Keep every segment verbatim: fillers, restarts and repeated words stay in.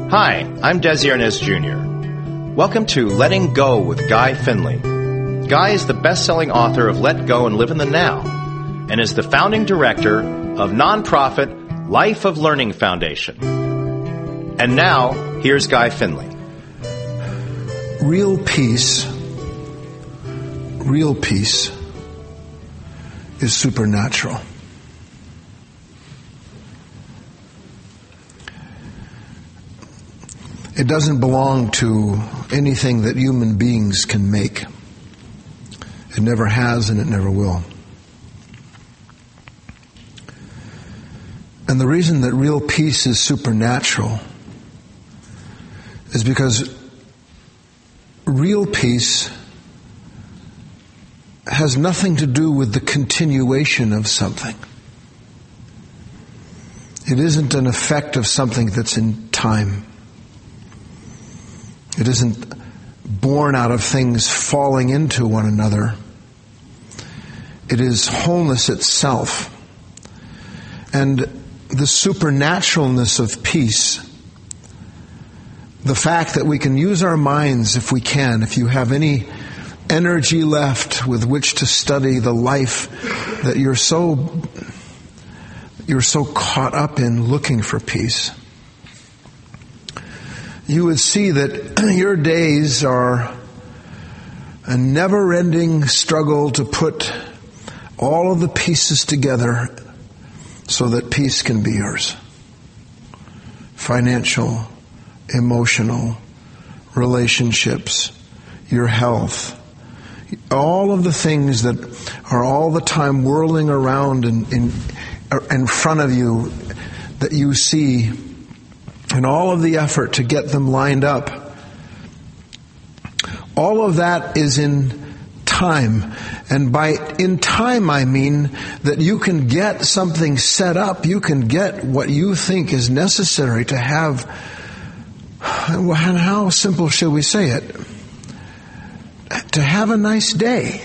Hi, I'm Desi Arnaz Junior Welcome to Letting Go with Guy Finley. Guy is the best-selling author of Let Go and Live in the Now, and is the founding director of nonprofit Life of Learning Foundation. And now, here's Guy Finley. Real peace, real peace is supernatural. It doesn't belong to anything that human beings can make. It never has and it never will. And the reason that real peace is supernatural is because real peace has nothing to do with the continuation of something. It isn't an effect of something that's in time. It isn't born out of things falling into one another. It is wholeness itself. And the supernaturalness of peace, the fact that we can use our minds if we can, if you have any energy left with which to study the life that you're so you're so caught up in looking for peace, you would see that your days are a never-ending struggle to put all of the pieces together so that peace can be yours. Financial, emotional, relationships, your health, all of the things that are all the time whirling around in, in, in front of you that you see, and all of the effort to get them lined up. All of that is in time. And by in time, I mean that you can get something set up. You can get what you think is necessary to have, and how simple should we say it? To have a nice day.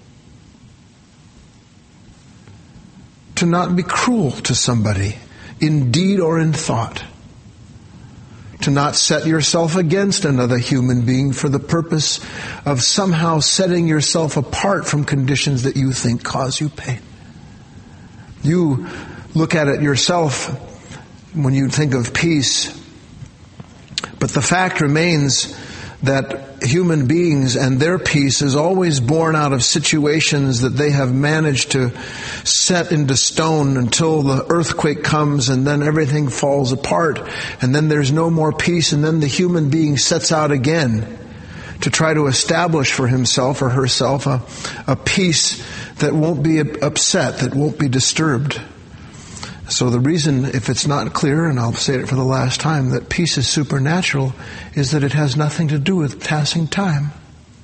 To not be cruel to somebody, in deed or in thought. To not set yourself against another human being for the purpose of somehow setting yourself apart from conditions that you think cause you pain. You look at it yourself when you think of peace, but the fact remains that human beings and their peace is always born out of situations that they have managed to set into stone until the earthquake comes, and then everything falls apart, and then there's no more peace, and then the human being sets out again to try to establish for himself or herself a, a peace that won't be upset, that won't be disturbed. So the reason, if it's not clear, and I'll say it for the last time, that peace is supernatural is that it has nothing to do with passing time.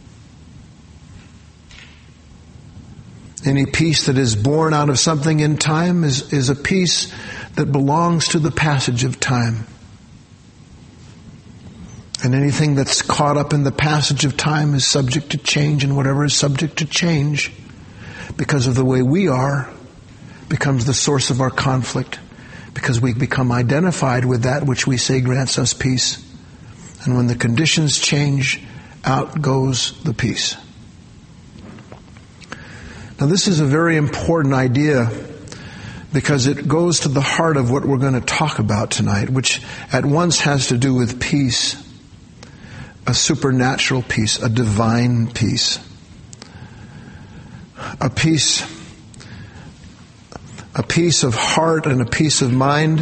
Any peace that is born out of something in time is, is a peace that belongs to the passage of time. And anything that's caught up in the passage of time is subject to change, and whatever is subject to change, because of the way we are, becomes the source of our conflict, because we become identified with that which we say grants us peace. And when the conditions change, out goes the peace. Now, this is a very important idea because it goes to the heart of what we're going to talk about tonight, which at once has to do with peace, a supernatural peace, a divine peace, a peace A peace of heart and a peace of mind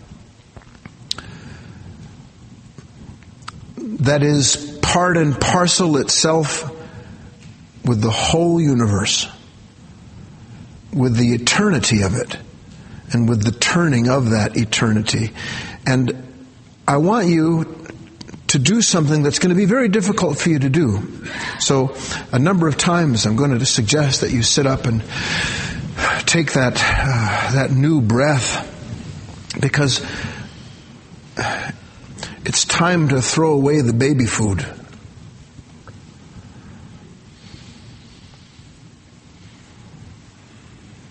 that is part and parcel itself with the whole universe, with the eternity of it, and with the turning of that eternity. And I want you to do something that's going to be very difficult for you to do. So a number of times I'm going to suggest that you sit up and take that uh, that new breath, because it's time to throw away the baby food.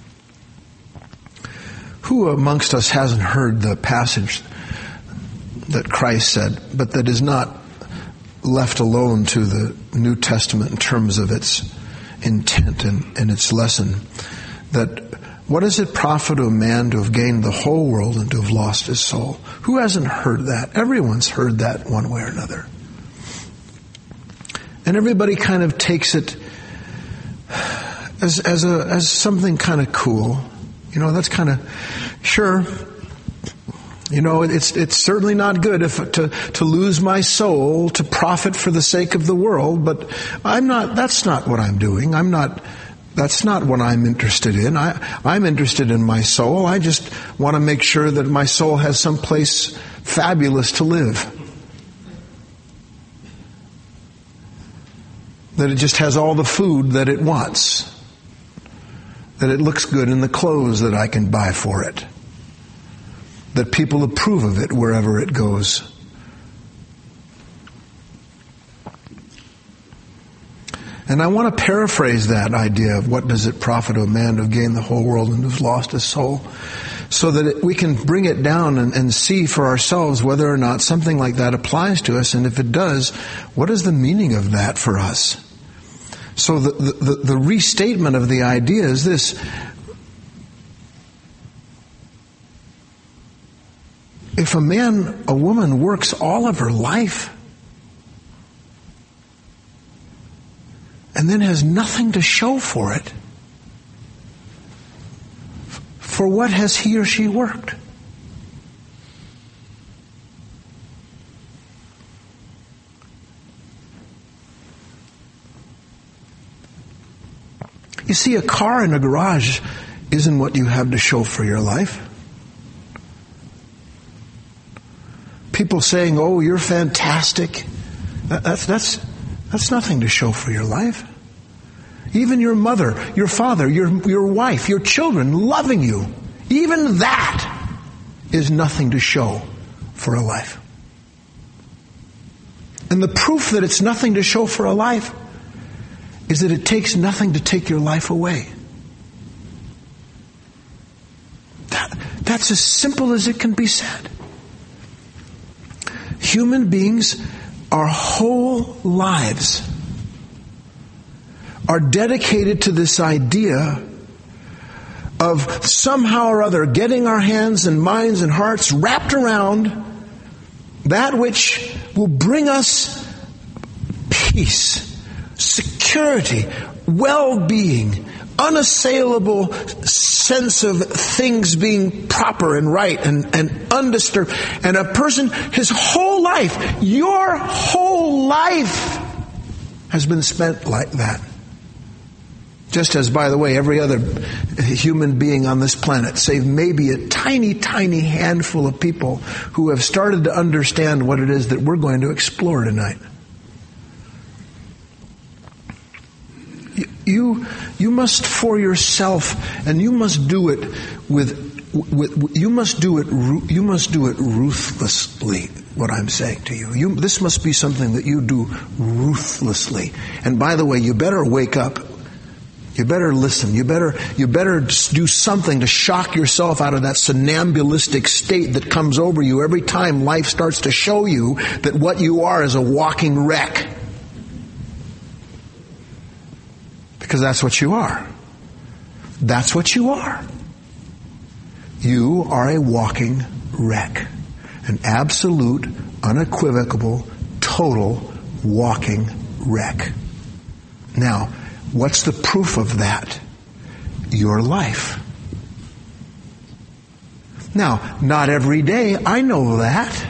Who amongst us hasn't heard the passage that Christ said, but that is not left alone to the New Testament in terms of its intent and, and its lesson. That what does it profit a man to have gained the whole world and to have lost his soul? Who hasn't heard that? Everyone's heard that one way or another. And everybody kind of takes it as as a as something kind of cool. You know, that's kind of, sure, you know, it's it's certainly not good if to to lose my soul to profit for the sake of the world, but I'm not, that's not what I'm doing. I'm not, that's not what I'm interested in. I, I'm interested in my soul. I just want to make sure that my soul has some place fabulous to live. That it just has all the food that it wants. That it looks good in the clothes that I can buy for it. That people approve of it wherever it goes. And I want to paraphrase that idea of what does it profit a man to have gained the whole world and have lost his soul, so that it, we can bring it down and, and see for ourselves whether or not something like that applies to us, and if it does, what is the meaning of that for us? So the, the, the restatement of the idea is this: if a man, a woman works all of her life and then has nothing to show for it, for what has he or she worked? You see, a car in a garage isn't what you have to show for your life. People saying, "Oh, you're fantastic," that's that's that's nothing to show for your life. Even your mother, your father, your your wife, your children loving you, even that is nothing to show for a life. And the proof that it's nothing to show for a life is that it takes nothing to take your life away. That, that's as simple as it can be said. Human beings, our whole lives are dedicated to this idea of somehow or other getting our hands and minds and hearts wrapped around that which will bring us peace, security, well-being, unassailable sense of things being proper and right and, and undisturbed. And a person, his whole life, your whole life has been spent like that. Just as, by the way, every other human being on this planet, save maybe a tiny, tiny handful of people who have started to understand what it is that we're going to explore tonight. You, you must for yourself, and you must do it with, with you must do it, you must do it ruthlessly. What I'm saying to you, you, this must be something that you do ruthlessly. And by the way, you better wake up. You better listen. You better, you better do something to shock yourself out of that somnambulistic state that comes over you every time life starts to show you that what you are is a walking wreck. Because that's what you are. That's what you are. You are a walking wreck. An absolute, unequivocal, total walking wreck. Now, what's the proof of that? Your life. Now, not every day, I know that.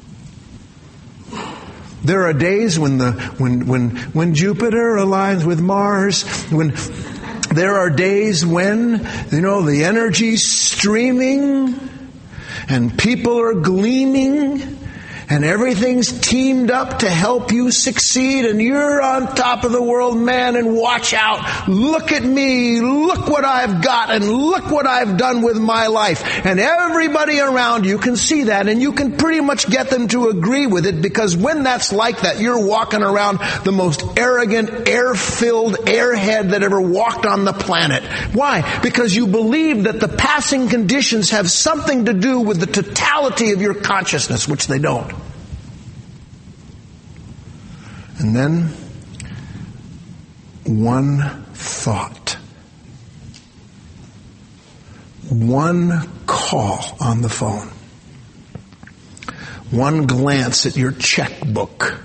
There are days when the when when when Jupiter aligns with Mars, when there are days when, you know, the energy's streaming and people are gleaming and everything's teamed up to help you succeed, and you're on top of the world, man, and watch out. Look at me. Look what I've got, and look what I've done with my life. And everybody around you can see that, and you can pretty much get them to agree with it, because when that's like that, you're walking around the most arrogant, air-filled airhead that ever walked on the planet. Why? Because you believe that the passing conditions have something to do with the totality of your consciousness, which they don't. And then, one thought, one call on the phone, one glance at your checkbook,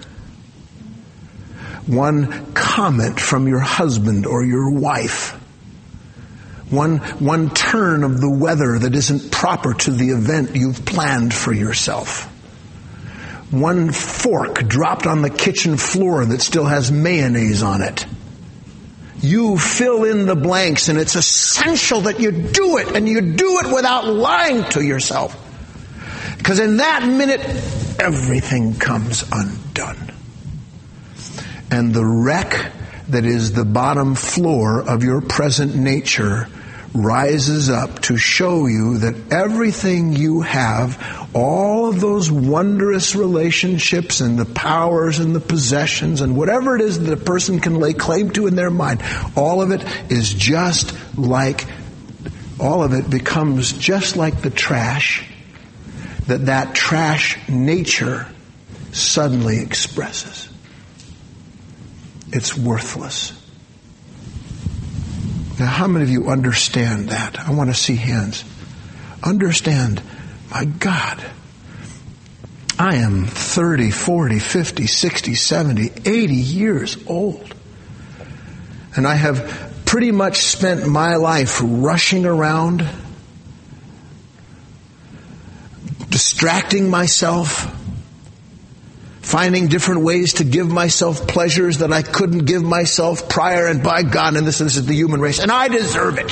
one comment from your husband or your wife, one, one turn of the weather that isn't proper to the event you've planned for yourself, one fork dropped on the kitchen floor that still has mayonnaise on it. You fill in the blanks, and it's essential that you do it, and you do it without lying to yourself. Because in that minute, everything comes undone. And the wreck that is the bottom floor of your present nature rises up to show you that everything you have, all of those wondrous relationships and the powers and the possessions and whatever it is that a person can lay claim to in their mind, all of it is just like, all of it becomes just like the trash that that trash nature suddenly expresses. It's worthless. Now, how many of you understand that? I want to see hands. Understand, my God, I am thirty, forty, fifty, sixty, seventy, eighty years old. And I have pretty much spent my life rushing around, distracting myself, finding different ways to give myself pleasures that I couldn't give myself prior, and by God, and this, this is the human race, and I deserve it.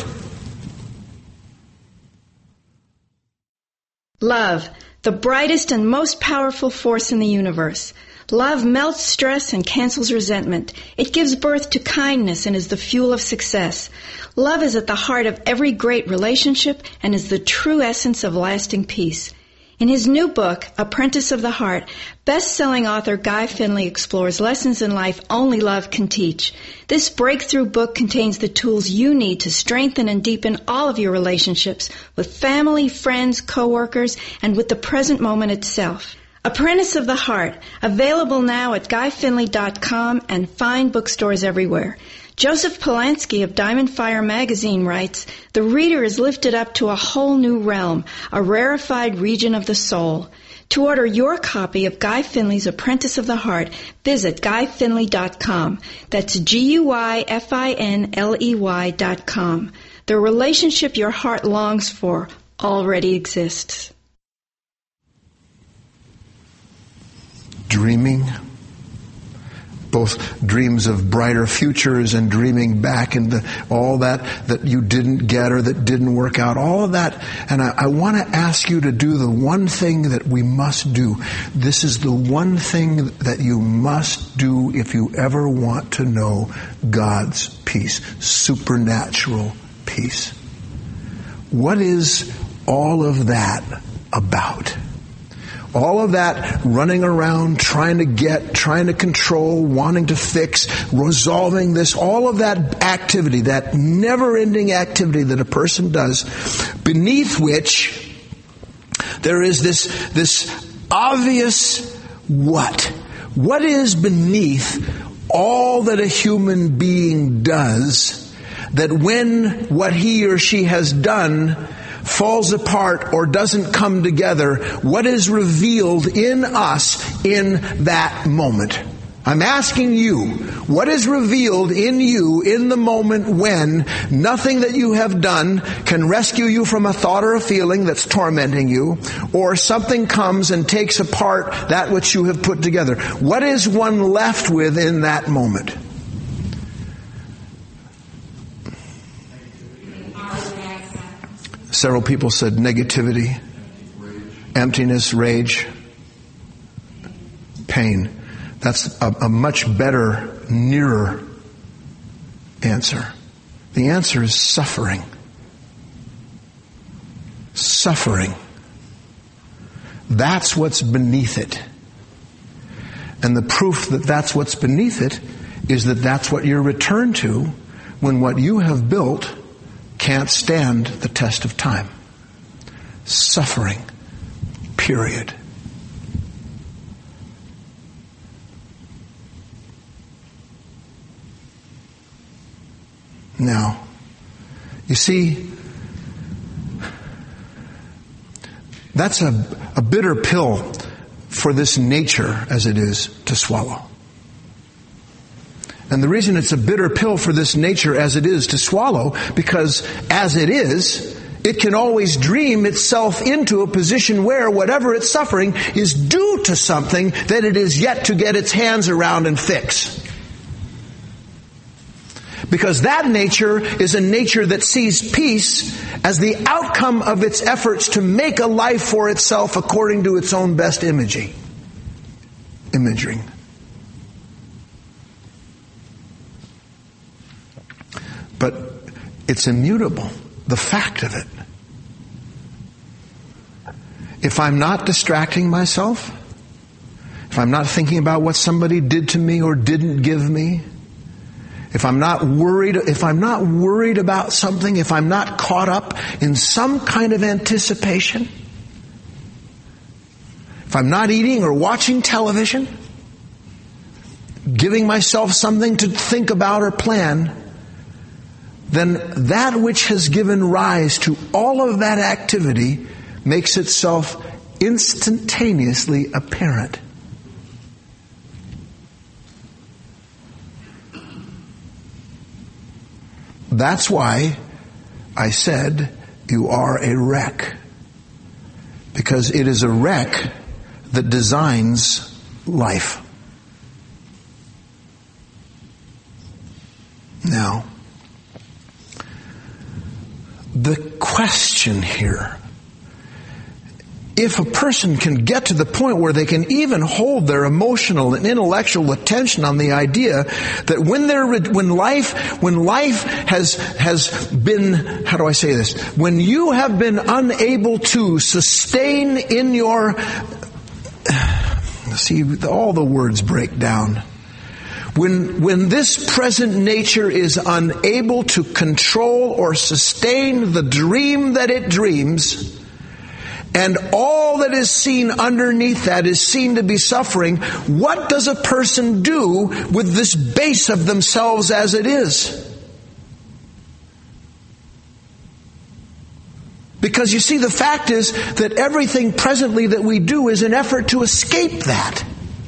Love, the brightest and most powerful force in the universe. Love melts stress and cancels resentment. It gives birth to kindness and is the fuel of success. Love is at the heart of every great relationship and is the true essence of lasting peace. In his new book, Apprentice of the Heart, best-selling author Guy Finley explores lessons in life only love can teach. This breakthrough book contains the tools you need to strengthen and deepen all of your relationships with family, friends, co-workers, and with the present moment itself. Apprentice of the Heart, available now at guy finley dot com and fine bookstores everywhere. Joseph Polanski of Diamond Fire magazine writes, "The reader is lifted up to a whole new realm, a rarefied region of the soul." To order your copy of Guy Finley's Apprentice of the Heart, visit guy finley dot com. That's G U I F I N L E Y dot com. The relationship your heart longs for already exists. Dreaming, both dreams of brighter futures and dreaming back into all that that you didn't get or that didn't work out, all of that. And I, I want to ask you to do the one thing that we must do. This is the one thing that you must do if you ever want to know God's peace, supernatural peace. What is all of that about? All of that running around, trying to get, trying to control, wanting to fix, resolving this, all of that activity, that never-ending activity that a person does, beneath which there is this, this obvious what? What is beneath all that a human being does that when what he or she has done falls apart or doesn't come together, what is revealed in us in that moment? I'm asking you, what is revealed in you in the moment when nothing that you have done can rescue you from a thought or a feeling that's tormenting you, or something comes and takes apart that which you have put together? What is one left with in that moment? Several people said negativity, emptiness, rage. pain. That's a, a much better, nearer answer. The answer is suffering. Suffering. That's what's beneath it. And the proof that that's what's beneath it is that that's what you're returned to when what you have built can't stand the test of time. Suffering. Period. Now, you see, that's a, a bitter pill for this nature as it is to swallow. And the reason it's a bitter pill for this nature as it is to swallow, because as it is, it can always dream itself into a position where whatever it's suffering is due to something that it is yet to get its hands around and fix. Because that nature is a nature that sees peace as the outcome of its efforts to make a life for itself according to its own best imaging. Imaging. But it's immutable, the fact of it. If I'm not distracting myself, if I'm not thinking about what somebody did to me or didn't give me, if I'm not worried, if I'm not worried about something, if I'm not caught up in some kind of anticipation, if I'm not eating or watching television, giving myself something to think about or plan, then that which has given rise to all of that activity makes itself instantaneously apparent. That's why I said you are a wreck. Because it is a wreck that designs life. Now, the question here, if a person can get to the point where they can even hold their emotional and intellectual attention on the idea that when they're, when life, when life has, has been, how do I say this? When you have been unable to sustain in your, see, all the words break down. When, when this present nature is unable to control or sustain the dream that it dreams, and all that is seen underneath that is seen to be suffering, what does a person do with this base of themselves as it is? Because you see, the fact is that everything presently that we do is an effort to escape that.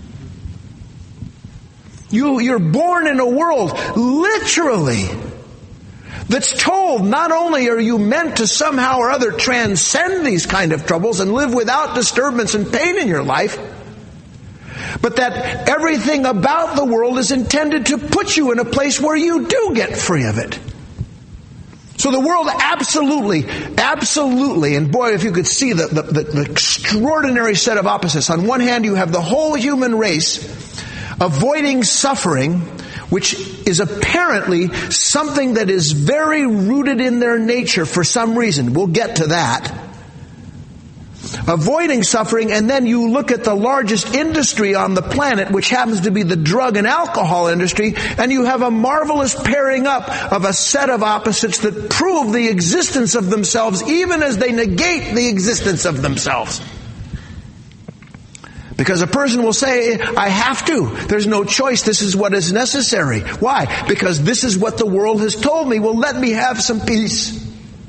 You, you're born in a world, literally, that's told not only are you meant to somehow or other transcend these kind of troubles and live without disturbance and pain in your life, but that everything about the world is intended to put you in a place where you do get free of it. So the world absolutely, absolutely, and boy, if you could see the, the, the, the extraordinary set of opposites. On one hand, you have the whole human race avoiding suffering, which is apparently something that is very rooted in their nature for some reason. We'll get to that. Avoiding suffering, and then you look at the largest industry on the planet, which happens to be the drug and alcohol industry, and you have a marvelous pairing up of a set of opposites that prove the existence of themselves even as they negate the existence of themselves. Because a person will say, I have to. There's no choice. This is what is necessary. Why? Because this is what the world has told me. Well, let me have some peace.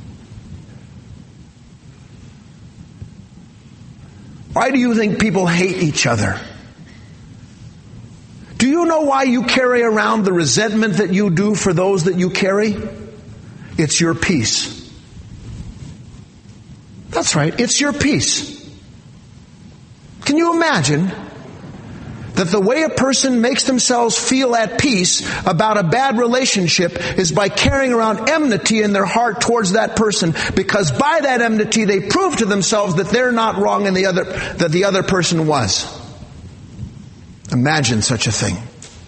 Why do you think people hate each other? Do you know why you carry around the resentment that you do for those that you carry? It's your peace. That's right. It's your peace. Can you imagine that the way a person makes themselves feel at peace about a bad relationship is by carrying around enmity in their heart towards that person, because by that enmity they prove to themselves that they're not wrong and the other, that the other person was. Imagine such a thing.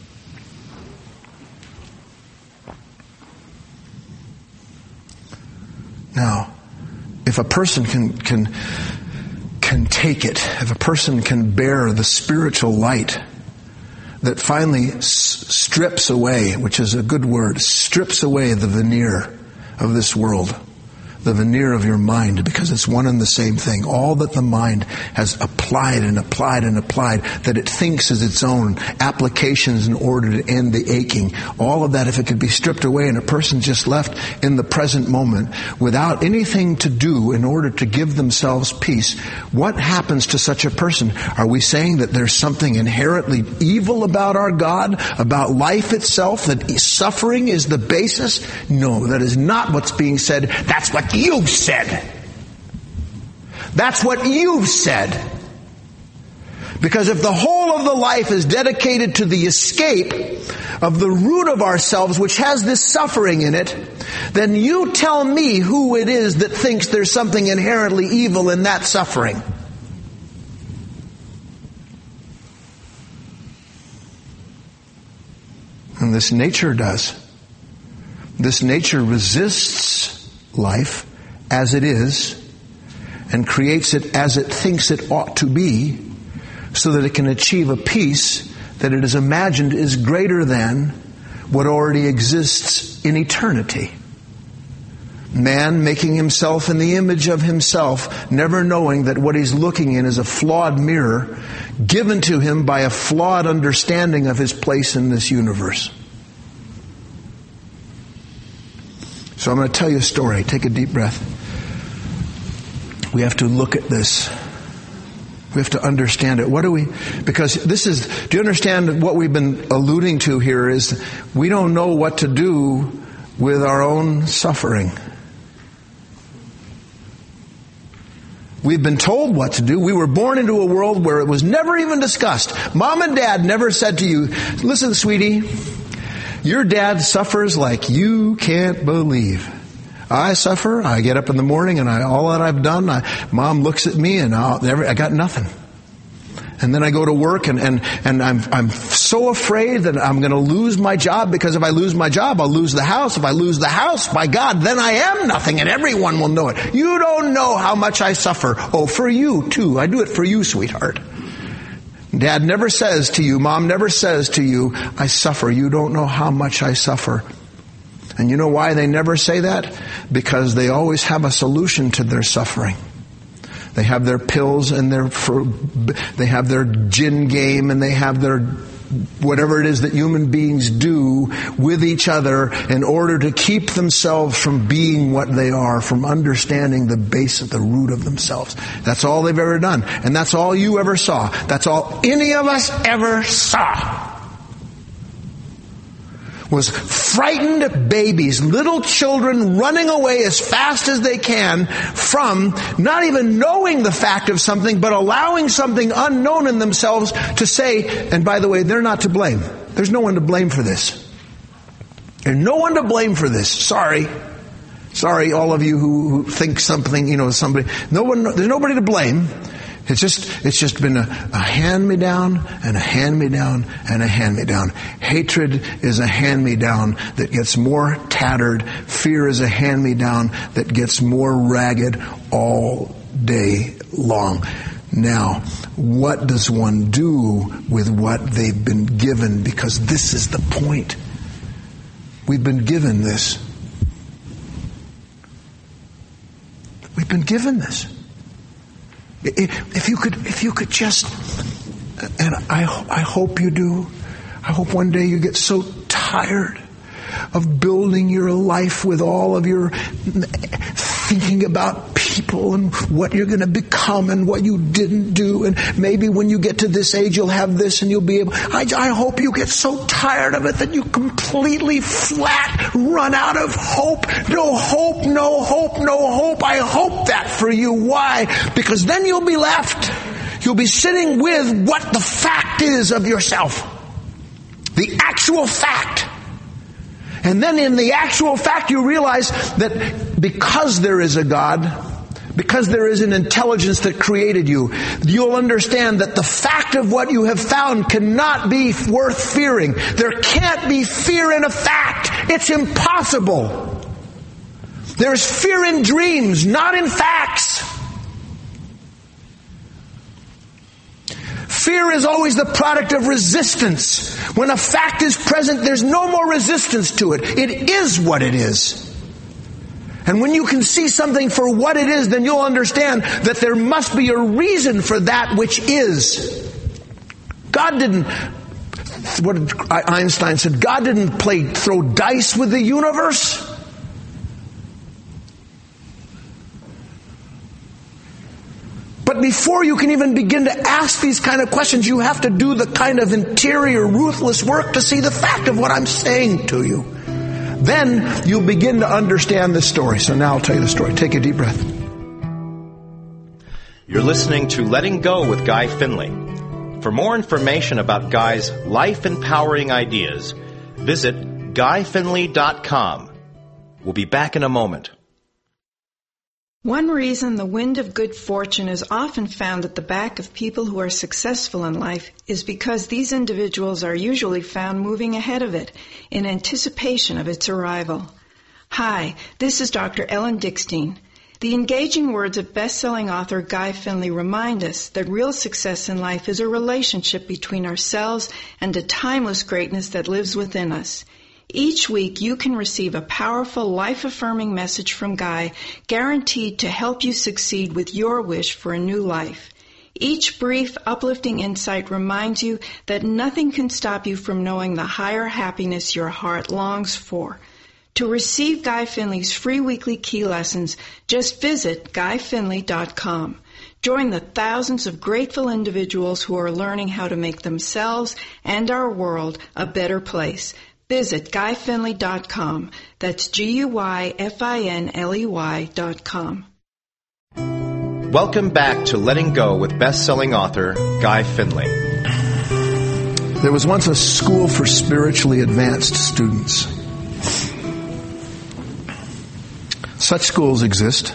Now, if a person can can can take it, if a person can bear the spiritual light that finally s- strips away, which is a good word, strips away the veneer of this world, the veneer of your mind, because it's one and the same thing. All that the mind has applied and applied and applied, that it thinks is its own applications in order to end the aching. All of that, if it could be stripped away and a person just left in the present moment without anything to do in order to give themselves peace, what happens to such a person? Are we saying that there's something inherently evil about our God, about life itself, that suffering is the basis? No, that is not what's being said. That's what you've said. That's what you've said. Because if the whole of the life is dedicated to the escape of the root of ourselves, which has this suffering in it, then you tell me who it is that thinks there's something inherently evil in that suffering. And this nature does. This nature resists life as it is and creates it as it thinks it ought to be, so that it can achieve a peace that it is imagined is greater than what already exists in eternity. Man making himself in the image of himself, never knowing that what he's looking in is a flawed mirror given to him by a flawed understanding of his place in this universe. So I'm going to tell you a story. Take a deep breath. We have to look at this. We have to understand it. What do we, because this is, do you understand what we've been alluding to here is we don't know what to do with our own suffering. We've been told what to do. We were born into a world where it was never even discussed. Mom and Dad never said to you, listen, sweetie, your dad suffers like you can't believe. I suffer. I get up in the morning and I, all that I've done, I, Mom looks at me and I'll, I got nothing. And then I go to work and, and, and I'm, I'm so afraid that I'm going to lose my job, because if I lose my job, I'll lose the house. If I lose the house, by God, then I am nothing and everyone will know it. You don't know how much I suffer. Oh, for you too. I do it for you, sweetheart. Dad never says to you, Mom never says to you, I suffer. You don't know how much I suffer. And you know why they never say that? Because they always have a solution to their suffering. They have their pills and their, they have their gin game and they have their whatever it is that human beings do with each other in order to keep themselves from being what they are, from understanding the base of the root of themselves. That's all they've ever done. And that's all you ever saw. That's all any of us ever saw. Was frightened babies, little children running away as fast as they can from not even knowing the fact of something, but allowing something unknown in themselves to say, and by the way, they're not to blame. There's no one to blame for this. There's no one to blame for this. Sorry. Sorry, all of you who, who think something, you know, somebody, no one, there's nobody to blame. It's just, it's just been a, a hand-me-down and a hand-me-down and a hand-me-down. Hatred is a hand-me-down that gets more tattered. Fear is a hand-me-down that gets more ragged all day long. Now, what does one do with what they've been given? Because this is the point. We've been given this. We've been given this. If you could, if you could just, and I, I hope you do, I hope one day you get so tired of building your life with all of your thinking about people and what you're going to become and what you didn't do, and maybe when you get to this age you'll have this and you'll be able, I, I hope you get so tired of it that you completely flat run out of hope. No hope, no hope, no hope. I hope that for you. Why? Because then you'll be left, you'll be sitting with what the fact is of yourself. The actual fact. And then in the actual fact you realize that because there is a God, because there is an intelligence that created you, you'll understand that the fact of what you have found cannot be worth fearing. There can't be fear in a fact. It's impossible. There's fear in dreams, not in facts. Fear is always the product of resistance. When a fact is present, there's no more resistance to it. It is what it is. And when you can see something for what it is, then you'll understand that there must be a reason for that which is. God didn't, what did Einstein said, God didn't play, throw dice with the universe. But before you can even begin to ask these kind of questions, you have to do the kind of interior, ruthless work to see the fact of what I'm saying to you. Then you'll begin to understand this story. So now I'll tell you the story. Take a deep breath. You're listening to Letting Go with Guy Finley. For more information about Guy's life-empowering ideas, visit guy finley dot com. We'll be back in a moment. One reason the wind of good fortune is often found at the back of people who are successful in life is because these individuals are usually found moving ahead of it in anticipation of its arrival. Hi, this is Doctor Ellen Dickstein. The engaging words of best-selling author Guy Finley remind us that real success in life is a relationship between ourselves and a timeless greatness that lives within us. Each week you can receive a powerful, life-affirming message from Guy, guaranteed to help you succeed with your wish for a new life. Each brief, uplifting insight reminds you that nothing can stop you from knowing the higher happiness your heart longs for. To receive Guy Finley's free weekly key lessons, just visit guy finley dot com. Join the thousands of grateful individuals who are learning how to make themselves and our world a better place. Visit guy finley dot com. That's G U Y F I N L E Y dot com. Welcome back to Letting Go with best-selling author Guy Finley. There was once a school for spiritually advanced students. Such schools exist.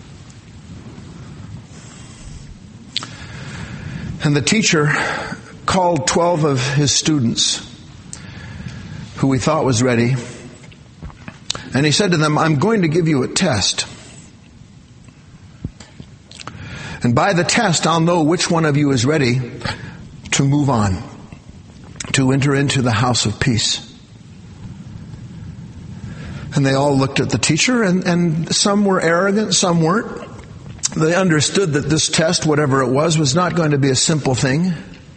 And the teacher called twelve of his students who he thought was ready. And he said to them, I'm going to give you a test. And by the test, I'll know which one of you is ready to move on, to enter into the house of peace. And they all looked at the teacher, and, and some were arrogant, some weren't. They understood that this test, whatever it was, was not going to be a simple thing.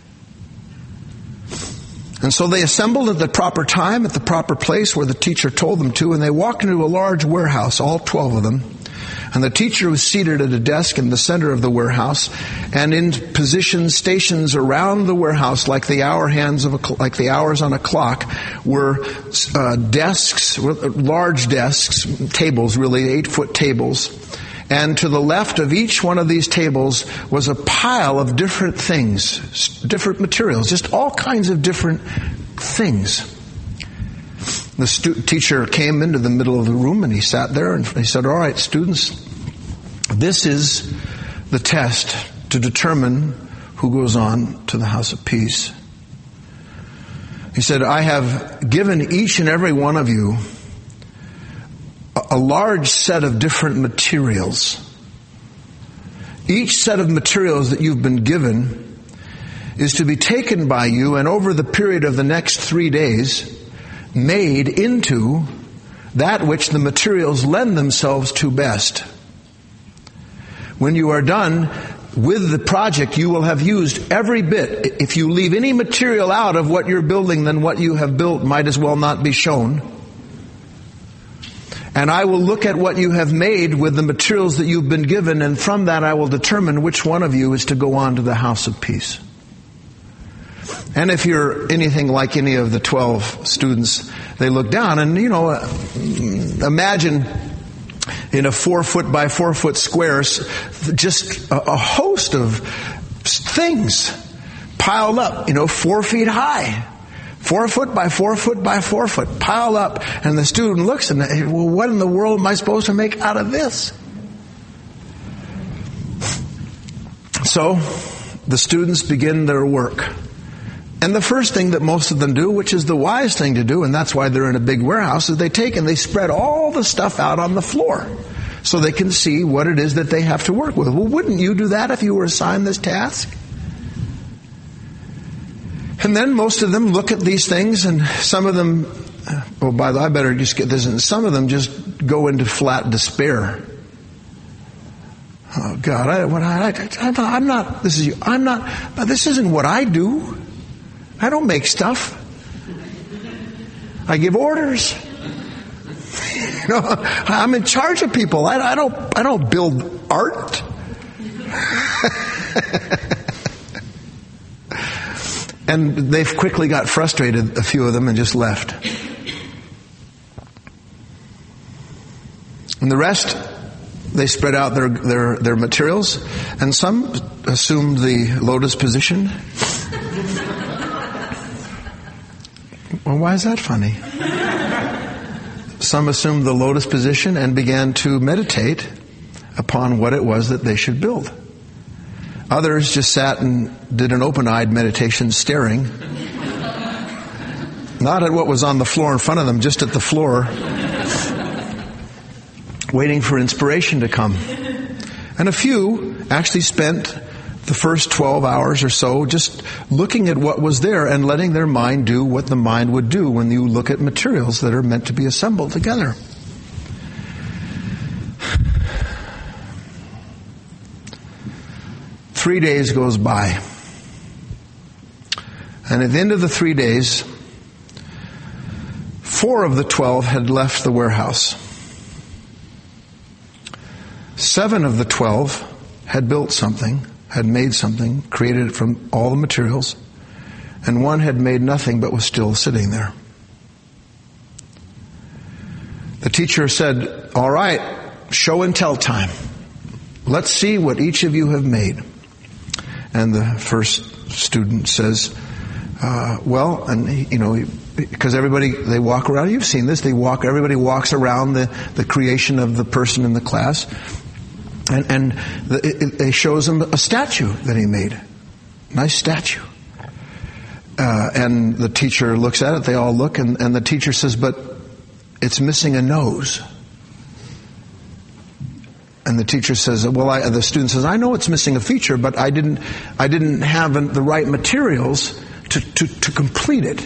And so they assembled at the proper time, at the proper place where the teacher told them to, and they walked into a large warehouse, all twelve of them. And the teacher was seated at a desk in the center of the warehouse, and in positions, stations around the warehouse, like the hour hands of a, like the hours on a clock, were uh, desks, large desks, tables, really eight-foot tables. And to the left of each one of these tables was a pile of different things, different materials, just all kinds of different things. The stu- teacher came into the middle of the room and he sat there and he said, all right, students, this is the test to determine who goes on to the house of peace. He said, I have given each and every one of you a large set of different materials. Each set of materials that you've been given is to be taken by you and over the period of the next three days made into that which the materials lend themselves to best. When you are done with the project, you will have used every bit. If you leave any material out of what you're building, then what you have built might as well not be shown. And I will look at what you have made with the materials that you've been given, and from that I will determine which one of you is to go on to the house of peace. And if you're anything like any of the twelve students, they look down and, you know, imagine in a four foot by four foot square, just a, a host of things piled up, you know, four feet high. Four foot by four foot by four foot, piled up. And the student looks and, well, what in the world am I supposed to make out of this? So the students begin their work. And the first thing that most of them do, which is the wise thing to do, and that's why they're in a big warehouse, is they take and they spread all the stuff out on the floor so they can see what it is that they have to work with. Well, wouldn't you do that if you were assigned this task? And then most of them look at these things, and some of them, oh, by the way, I better just get this in. Some of them just go into flat despair. Oh God, I, what I, I, I'm not. This is you. I'm not. This isn't what I do. I don't make stuff. I give orders. You know, I'm in charge of people. I, I don't. I don't build art. And they've quickly got frustrated, a few of them, and just left. And the rest, they spread out their their, their materials, and some assumed the lotus position. Well, why is that funny? Some assumed the lotus position and began to meditate upon what it was that they should build. Others just sat and did an open-eyed meditation, staring, not at what was on the floor in front of them, just at the floor, waiting for inspiration to come. And a few actually spent the first twelve hours or so just looking at what was there and letting their mind do what the mind would do when you look at materials that are meant to be assembled together. Three days goes by. And at the end of the three days, four of the twelve had left the warehouse. Seven of the twelve had built something, had made something, created it from all the materials, and one had made nothing but was still sitting there. The teacher said, all right, show and tell time. Let's see what each of you have made. And the first student says, uh, well, and he, you know, because everybody, they walk around, you've seen this, they walk, everybody walks around the, the creation of the person in the class. And, and the, it, it shows him a statue that he made. Nice statue. Uh, and the teacher looks at it, they all look, and, and the teacher says, but it's missing a nose. And the teacher says, well, I, the student says, I know it's missing a feature, but I didn't, I didn't have the right materials to, to, to complete it.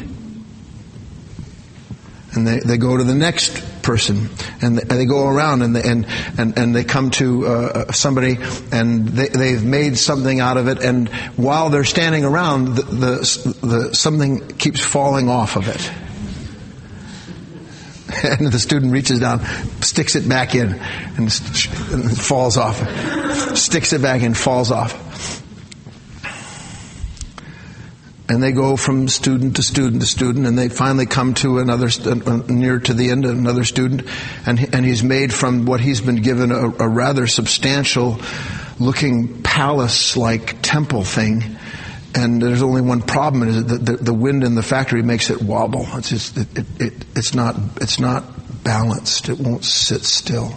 And they, they go to the next person, and they, and they go around, and they, and, and, and they come to uh, somebody, and they, they've made something out of it, and while they're standing around, the, the, the something keeps falling off of it. And the student reaches down, sticks it back in, and it falls off. Sticks it back in, falls off. And they go from student to student to student, and they finally come to another, uh, near to the end, another student, and and he's made from what he's been given a, a rather substantial looking palace-like temple thing. And there's only one problem: is that the, the wind in the factory makes it wobble. It's just, it, it, it, it's not it's not balanced. It won't sit still.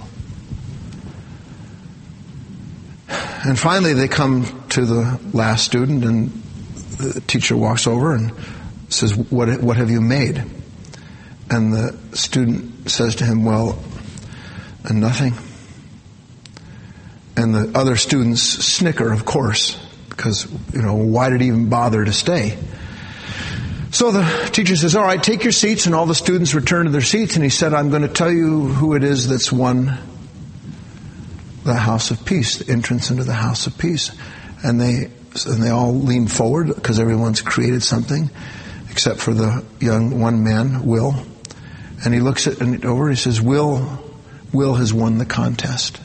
And finally, they come to the last student, and the teacher walks over and says, "What what have you made?" And the student says to him, "Well, nothing." And the other students snicker, of course. Because, you know, why did he even bother to stay? So the teacher says, all right, take your seats, and all the students return to their seats, and he said, I'm going to tell you who it is that's won the house of peace, the entrance into the house of peace. And they and they all lean forward, because everyone's created something, except for the young one man, Will. And he looks at it over, he says, Will, Will has won the contest.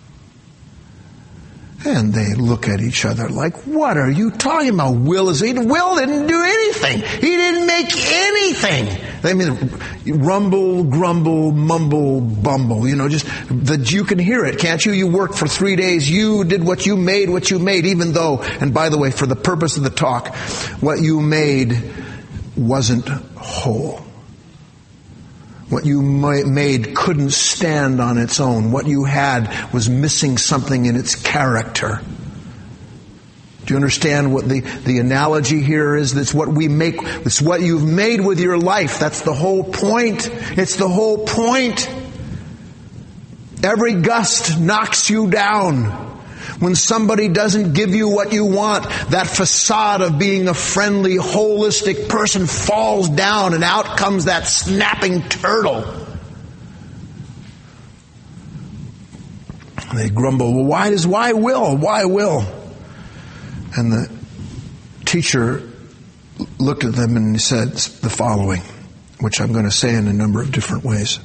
And they look at each other like, what are you talking about? Will is Will didn't do anything. He didn't make anything. They mean rumble, grumble, mumble, bumble. You know, just that you can hear it, can't you? You worked for three days. You did what you made, what you made, even though, and by the way, for the purpose of the talk, what you made wasn't whole. What you made couldn't stand on its own. What you had was missing something in its character. Do you understand what the, the analogy here is? That's what we make, it's what you've made with your life. That's the whole point. It's the whole point. Every gust knocks you down. When somebody doesn't give you what you want, that facade of being a friendly, holistic person falls down, and out comes that snapping turtle. And they grumble, well, why does, why will, why will? And the teacher looked at them and said the following, which I'm going to say in a number of different ways.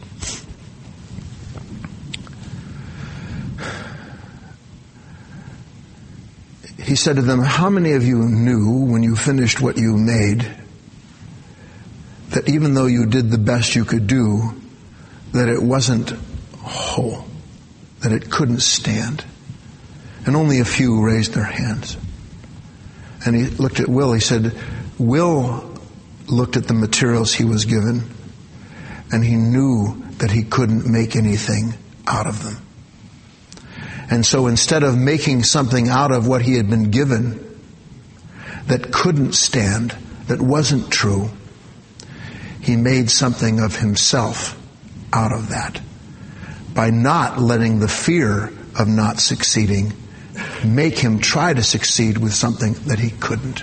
He said to them, how many of you knew when you finished what you made that even though you did the best you could do, that it wasn't whole, that it couldn't stand? And only a few raised their hands. And he looked at Will. He said, Will looked at the materials he was given, and he knew that he couldn't make anything out of them. And so instead of making something out of what he had been given that couldn't stand, that wasn't true, he made something of himself out of that by not letting the fear of not succeeding make him try to succeed with something that he couldn't.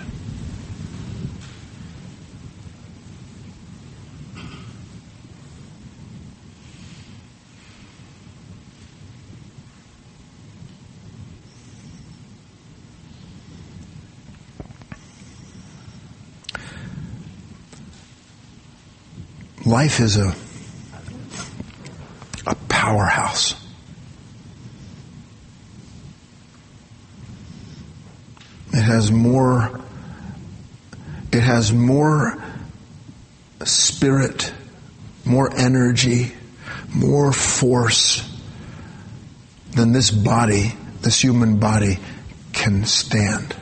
Life is a a powerhouse. It has more, it has more spirit, more energy, more force than this body, this human body, can stand.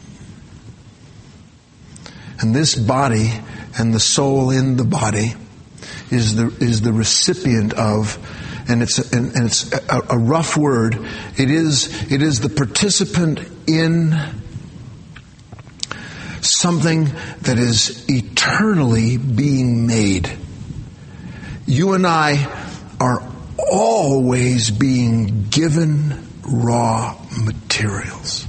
And this body and the soul in the body is the is the recipient of, and it's and, and it's a, a rough word. It is it is the participant in something that is eternally being made. You and I are always being given raw materials.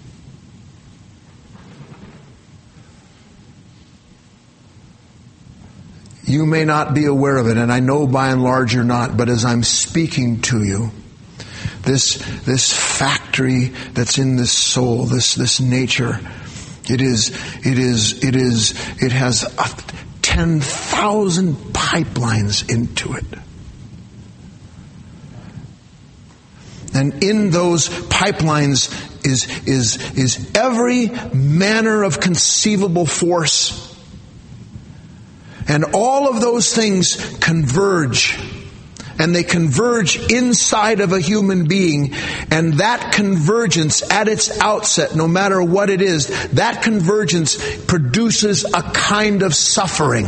You may not be aware of it, and I know by and large you're not, but as I'm speaking to you, this this factory that's in this soul, this this nature, it is it is it is it has ten thousand pipelines into it. And in those pipelines is is is every manner of conceivable force. And all of those things converge. And they converge inside of a human being. And that convergence at its outset, no matter what it is, that convergence produces a kind of suffering.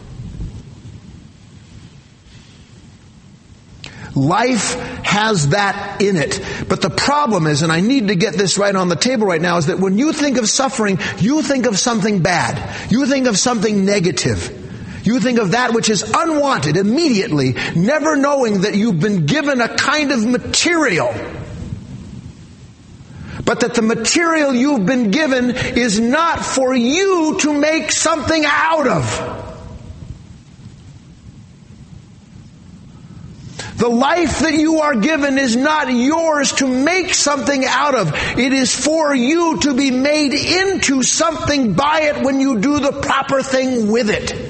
Life has that in it. But the problem is, and I need to get this right on the table right now, is that when you think of suffering, you think of something bad. You think of something negative. You think of that which is unwanted immediately, never knowing that you've been given a kind of material. But that the material you've been given is not for you to make something out of. The life that you are given is not yours to make something out of. It is for you to be made into something by it when you do the proper thing with it.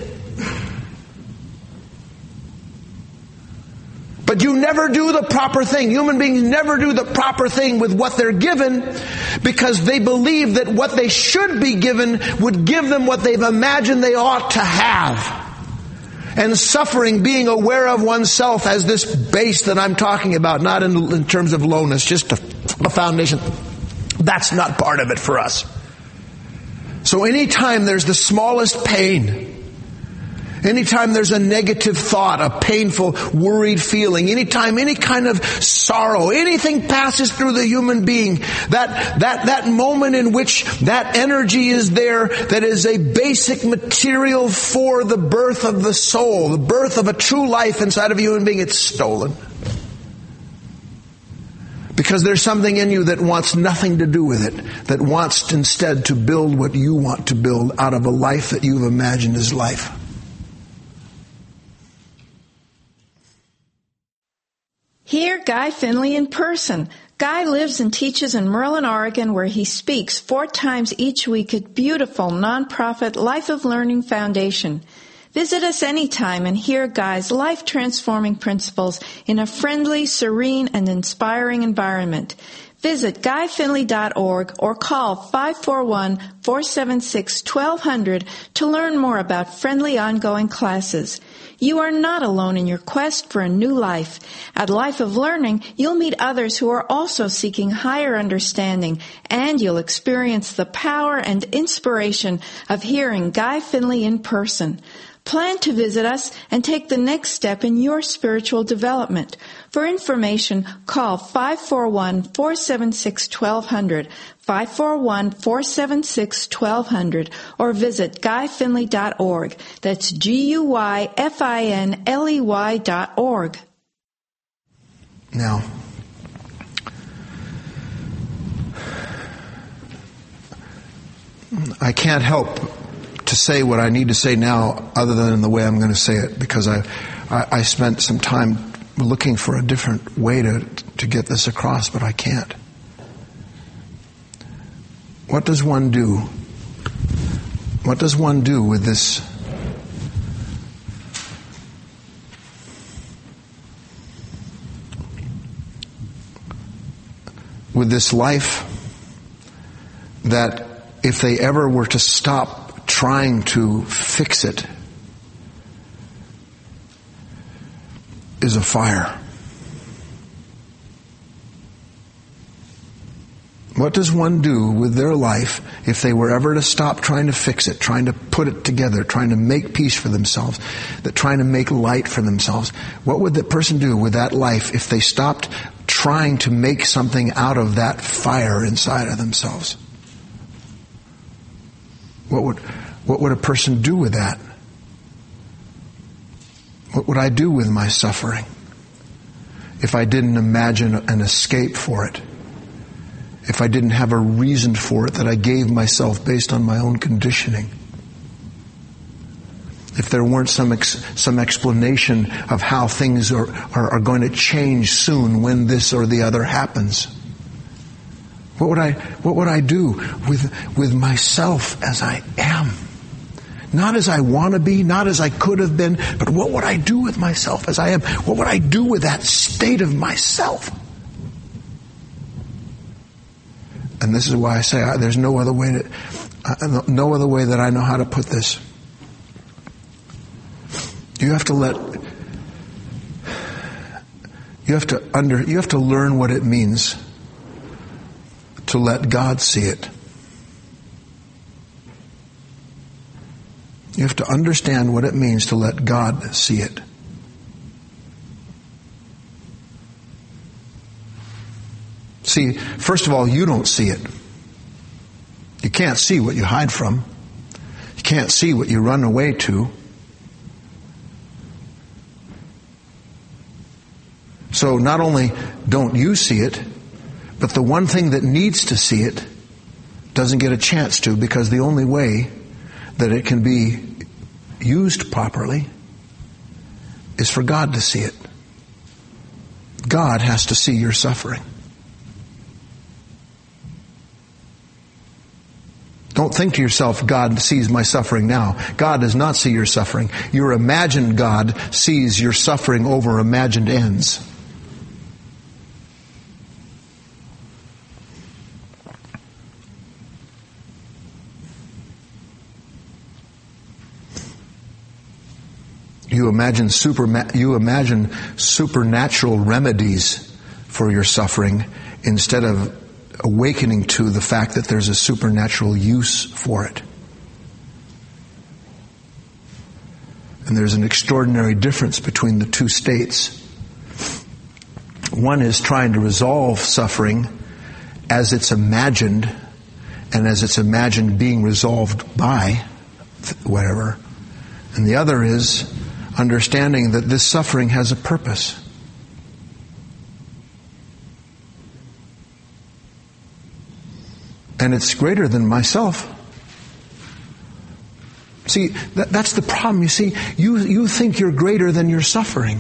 But you never do the proper thing. Human beings never do the proper thing with what they're given because they believe that what they should be given would give them what they've imagined they ought to have. And suffering, being aware of oneself as this base that I'm talking about, not in, in terms of lowness, just a, a foundation, that's not part of it for us. So anytime there's the smallest pain, Anytime there's a negative thought, a painful, worried feeling, anytime any kind of sorrow, anything passes through the human being, that, that, that moment in which that energy is there, that is a basic material for the birth of the soul, the birth of a true life inside of a human being, it's stolen. Because there's something in you that wants nothing to do with it, that wants instead to build what you want to build out of a life that you've imagined as life. Hear Guy Finley in person. Guy lives and teaches in Merlin, Oregon, where he speaks four times each week at beautiful nonprofit Life of Learning Foundation. Visit us anytime and hear Guy's life-transforming principles in a friendly, serene, and inspiring environment. Visit guy finley dot org or call five four one, four seven six, one two zero zero to learn more about friendly ongoing classes. You are not alone in your quest for a new life. At Life of Learning, you'll meet others who are also seeking higher understanding, and you'll experience the power and inspiration of hearing Guy Finley in person. Plan to visit us and take the next step in your spiritual development. For information, call five four one, four seven six, one two zero zero, five four one, four seven six, one two zero zero, or visit guy finley dot org. That's G U Y F I N L E Y dot org. Now, I can't help to say what I need to say now other than in the way I'm going to say it, because I, I, I spent some time looking for a different way to, to get this across, but I can't. What does one do? What does one do with this? With this life that if they ever were to stop trying to fix it, is a fire. What does one do with their life if they were ever to stop trying to fix it, trying to put it together, trying to make peace for themselves, that trying to make light for themselves? What would that person do with that life if they stopped trying to make something out of that fire inside of themselves? What would what would a person do with that? What would I do with my suffering if I didn't imagine an escape for it? If I didn't have a reason for it that I gave myself based on my own conditioning? If there weren't some ex, some explanation of how things are, are, are going to change soon when this or the other happens? What would I, what would I do with, with myself as I am? Not as I want to be, not as I could have been, but what would I do with myself as I am? What would I do with that state of myself? And this is why I say I, there's no other way to, uh, no other way that I know how to put this. You have to let, you have to under, you have to learn what it means to let God see it. You have to understand what it means to let God see it. See, first of all, you don't see it. You can't see what you hide from. You can't see what you run away to. So not only don't you see it, but the one thing that needs to see it doesn't get a chance to, because the only way that it can be used properly is for God to see it. God has to see your suffering. Don't think to yourself, God sees my suffering now. God does not see your suffering. Your imagined God sees your suffering over imagined ends. You imagine super, you imagine supernatural remedies for your suffering instead of awakening to the fact that there's a supernatural use for it. And there's an extraordinary difference between the two states. One is trying to resolve suffering as it's imagined, and as it's imagined being resolved by whatever. And the other is understanding that this suffering has a purpose. And it's greater than myself. See, that, that's the problem. You see, you, you think you're greater than your suffering.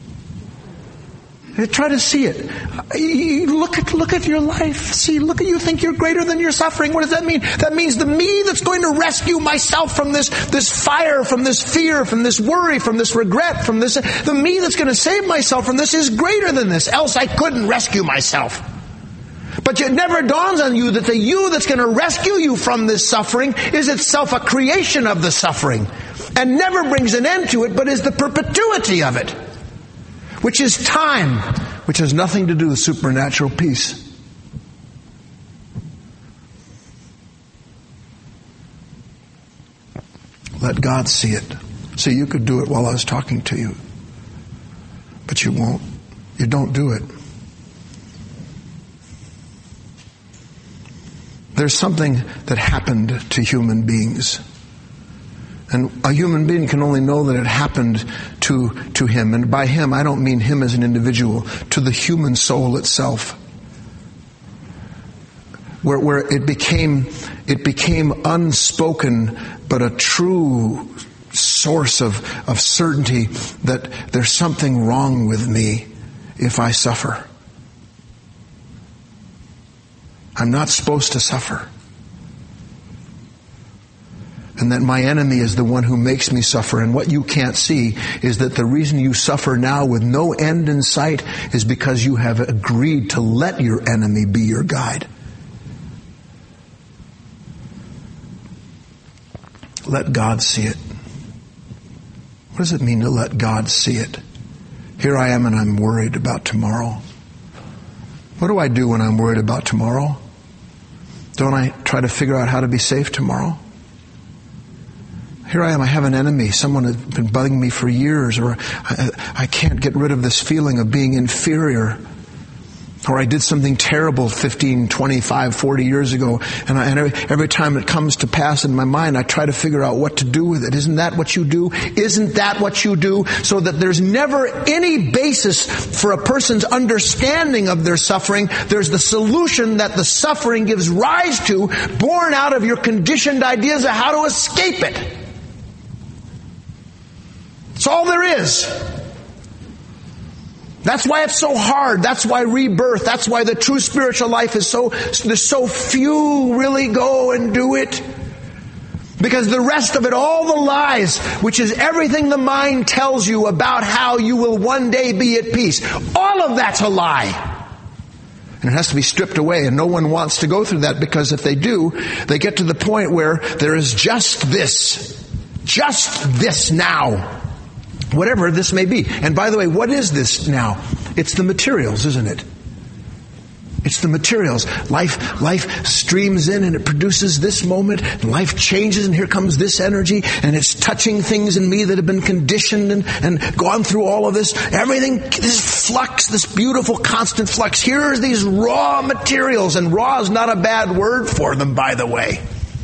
Try to see it. You look at look at your life. See, look at you think you're greater than your suffering. What does that mean? That means the me that's going to rescue myself from this, this fire, from this fear, from this worry, from this regret, from this, the me that's going to save myself from this is greater than this. Else I couldn't rescue myself. But it never dawns on you that the you that's going to rescue you from this suffering is itself a creation of the suffering, and never brings an end to it, but is the perpetuity of it, which is time, which has nothing to do with supernatural peace. Let God see it. See, you could do it while I was talking to you, but you won't. You don't do it. There's something that happened to human beings. And a human being can only know that it happened to, to him. And by him, I don't mean him as an individual, to the human soul itself. Where, where it became, it became unspoken, but a true source of, of certainty that there's something wrong with me if I suffer. I'm not supposed to suffer. And that my enemy is the one who makes me suffer. And what you can't see is that the reason you suffer now with no end in sight is because you have agreed to let your enemy be your guide. Let God see it. What does it mean to let God see it? Here I am and I'm worried about tomorrow. What do I do when I'm worried about tomorrow? Don't I try to figure out how to be safe tomorrow? Here I am, I have an enemy, someone has been bugging me for years, or I, I can't get rid of this feeling of being inferior. Or I did something terrible fifteen, twenty-five, forty years ago, and, I, and every, every time it comes to pass in my mind, I try to figure out what to do with it. Isn't that what you do? Isn't that what you do? So that there's never any basis for a person's understanding of their suffering. There's the solution that the suffering gives rise to, born out of your conditioned ideas of how to escape it. That's all there is. That's why it's so hard. That's why rebirth. That's why the true spiritual life is so, there's so few really go and do it. Because the rest of it, all the lies, which is everything the mind tells you about how you will one day be at peace, all of that's a lie. And it has to be stripped away, and no one wants to go through that, because if they do, they get to the point where there is just this. Just this now. Whatever this may be. And by the way, what is this now? It's the materials, isn't it? It's the materials. Life, life streams in and it produces this moment. And life changes and here comes this energy. And it's touching things in me that have been conditioned and, and gone through all of this. Everything, this flux, this beautiful constant flux. Here are these raw materials. And raw is not a bad word for them, by the way.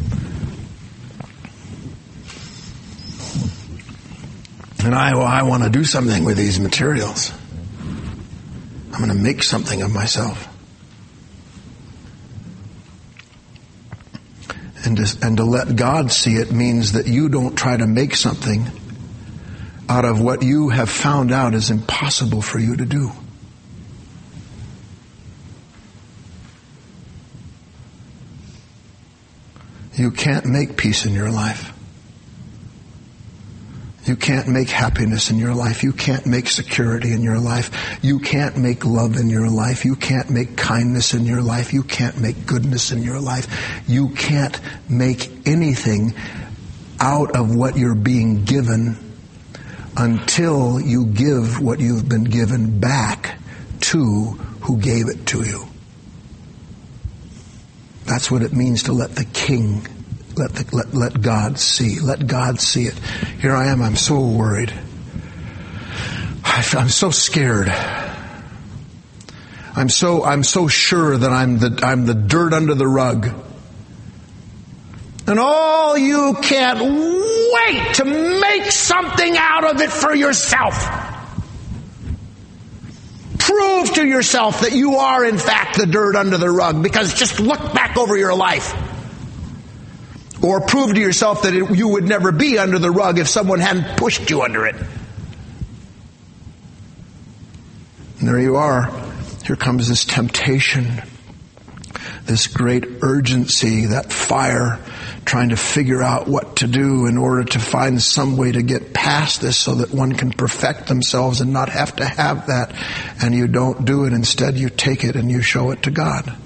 And I, well, I want to do something with these materials. I'm going to make something of myself. And to, and to let God see it means that you don't try to make something out of what you have found out is impossible for you to do. You can't make peace in your life. You can't make happiness in your life. You can't make security in your life. You can't make love in your life. You can't make kindness in your life. You can't make goodness in your life. You can't make anything out of what you're being given until you give what you've been given back to who gave it to you. That's what it means to let the King Let, the, let, let God see. Let God see it. Here I am. I'm so worried. I'm so scared. I'm so, I'm so sure that I'm the, I'm the dirt under the rug. And all you can't wait to make something out of it for yourself. Prove to yourself that you are in fact the dirt under the rug, because just look back over your life. Or prove to yourself that it, you would never be under the rug if someone hadn't pushed you under it. And there you are. Here comes this temptation, this great urgency, that fire, trying to figure out what to do in order to find some way to get past this so that one can perfect themselves and not have to have that. And you don't do it. Instead, you take it and you show it to God.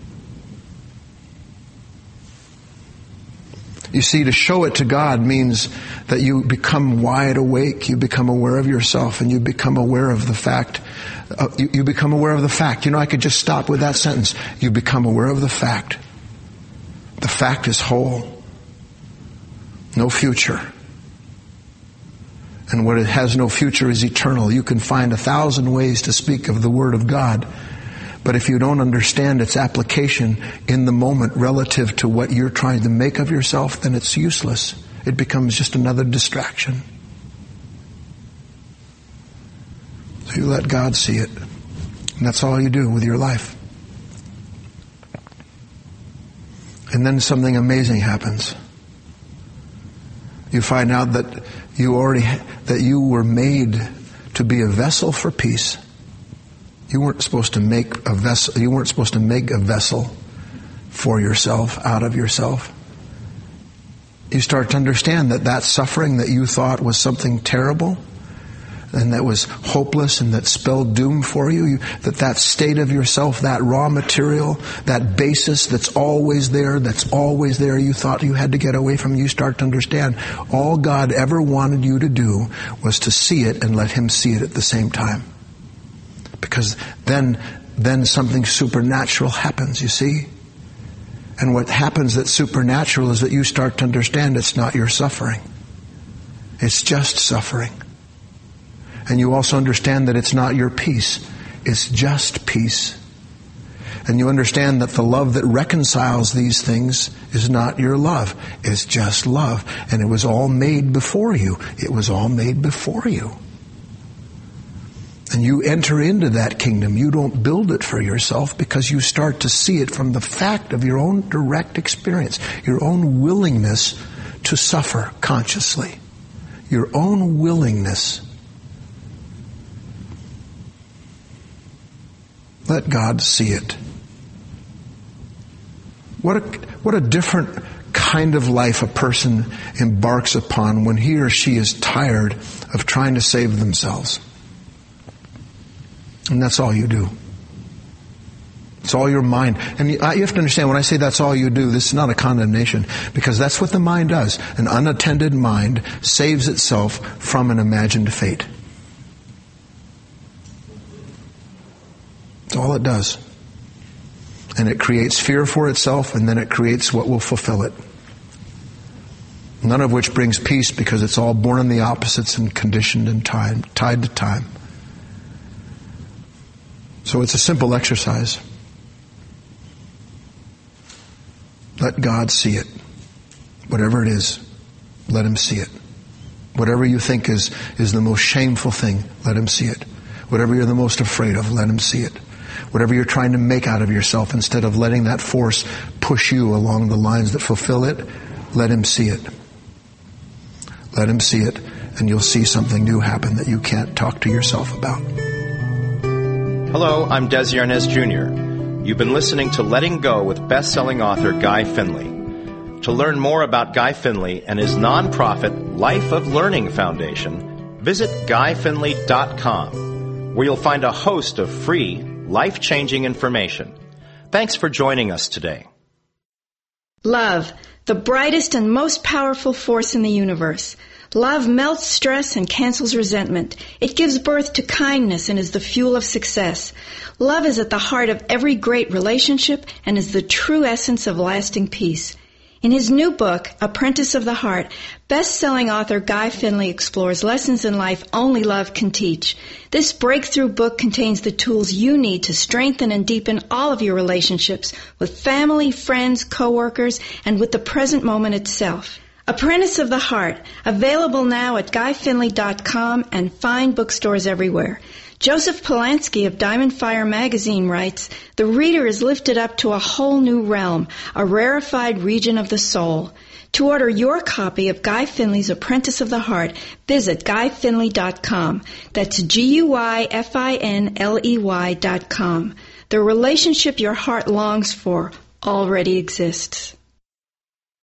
You see, to show it to God means that you become wide awake, you become aware of yourself, and you become aware of the fact, uh, you, you become aware of the fact. You know, I could just stop with that sentence. You become aware of the fact. The fact is whole. No future. And what it has no future is eternal. You can find a thousand ways to speak of the Word of God. But if you don't understand its application in the moment relative to what you're trying to make of yourself, then it's useless. It becomes just another distraction. So you let God see it. And that's all you do with your life. And then something amazing happens. You find out that you already, that you were made to be a vessel for peace. You weren't supposed to make a vessel, you weren't supposed to make a vessel for yourself, out of yourself. You start to understand that that suffering that you thought was something terrible and that was hopeless and that spelled doom for you, you, that that state of yourself, that raw material, that basis that's always there, that's always there, you thought you had to get away from, you start to understand all God ever wanted you to do was to see it and let Him see it at the same time. Because then, then something supernatural happens, you see? And what happens that's supernatural is that you start to understand it's not your suffering. It's just suffering. And you also understand that it's not your peace. It's just peace. And you understand that the love that reconciles these things is not your love. It's just love. And it was all made before you. It was all made before you. And you enter into that kingdom. You don't build it for yourself because you start to see it from the fact of your own direct experience, your own willingness to suffer consciously, your own willingness. Let God see it. What a, what a different kind of life a person embarks upon when he or she is tired of trying to save themselves. And that's all you do. It's all your mind. And you have to understand, when I say that's all you do, this is not a condemnation, because that's what the mind does. An unattended mind saves itself from an imagined fate. That's all it does. And it creates fear for itself, and then it creates what will fulfill it. None of which brings peace, because it's all born in the opposites and conditioned in time, tied to time. So it's a simple exercise. Let God see it. Whatever it is, let Him see it. Whatever you think is, is the most shameful thing, let Him see it. Whatever you're the most afraid of, let Him see it. Whatever you're trying to make out of yourself, instead of letting that force push you along the lines that fulfill it, let Him see it. Let Him see it, and you'll see something new happen that you can't talk to yourself about. Hello, I'm Desi Arnaz Junior You've been listening to Letting Go with best-selling author Guy Finley. To learn more about Guy Finley and his nonprofit Life of Learning Foundation, visit guy finley dot com, where you'll find a host of free, life-changing information. Thanks for joining us today. Love, the brightest and most powerful force in the universe. Love melts stress and cancels resentment. It gives birth to kindness and is the fuel of success. Love is at the heart of every great relationship and is the true essence of lasting peace. In his new book, Apprentice of the Heart, best-selling author Guy Finley explores lessons in life only love can teach. This breakthrough book contains the tools you need to strengthen and deepen all of your relationships with family, friends, coworkers, and with the present moment itself. Apprentice of the Heart, available now at guy finley dot com and fine bookstores everywhere. Joseph Polanski of Diamond Fire magazine writes, "The reader is lifted up to a whole new realm, a rarefied region of the soul." To order your copy of Guy Finley's Apprentice of the Heart, visit guy finley dot com. That's G U I F I N L E Y dot com. The relationship your heart longs for already exists.